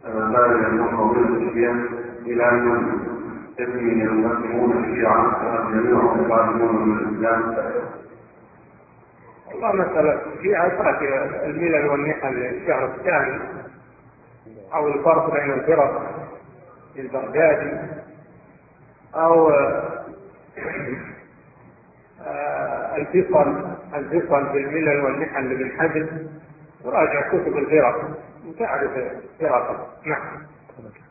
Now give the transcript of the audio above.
بعد أن نقوم بالتسليم إلى أن يسمي المسلمون الشيعة جميعهم يعلمون من الإسلام. والله مسألة فيها تأتي الملل والنحل للشهر الثاني، أو الفرق بين الفرق البغدادي، أو الفصل في الملل والنحل لابن حزم، وراجع كتب الفرق وتعرف فرقه. نعم.